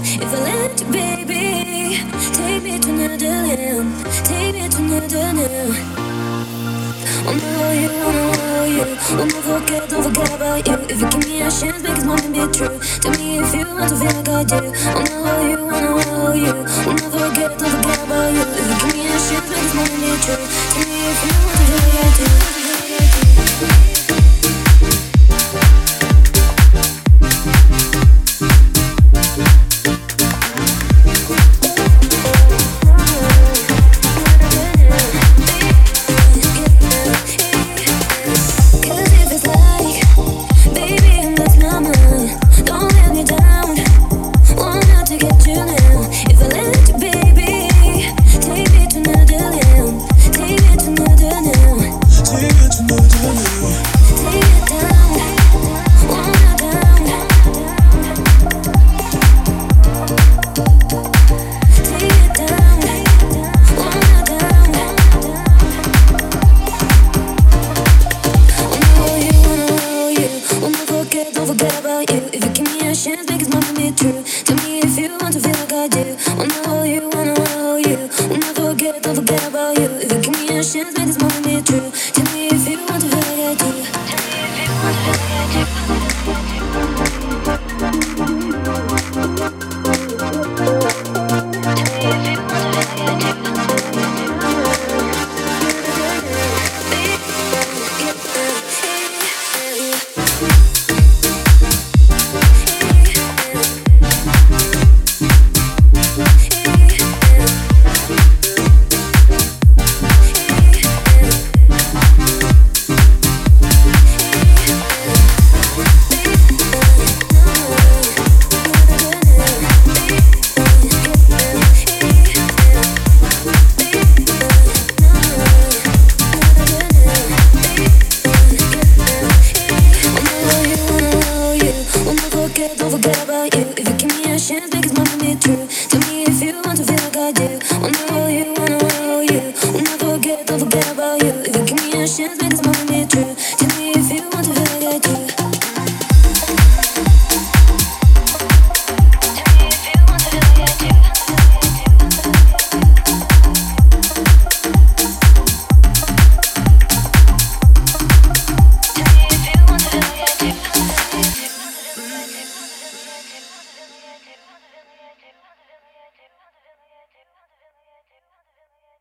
If I let you, baby, take me to another land, take me to another now. Wanna hold you, wanna hold you. Wanna forget, don't forget about you. If you give me a chance, make it more than be true. Tell me if you want to feel like I do. Wanna hold you, wanna hold you. Wanna forget, don't forget about you. If you give me a chance, make it more than be true. Tell me if you want to feel like I do. Don't forget about you. If you give me a chance, make it more than be true. Tell me if you want to feel like I do. Wanna hold you, wanna hold you. Wanna forget, don't forget about you. If you give me a chance, make it more than be true. Tell me if you want to feel like I do. Tell me if you want to feel like I do. Don't forget about you. If you give me a chance, make it more than be true. Tell me if you want to feel like I do. Wanna hold you, wanna hold you. Wanna forget, don't forget about you. If you give me a chance, make it more than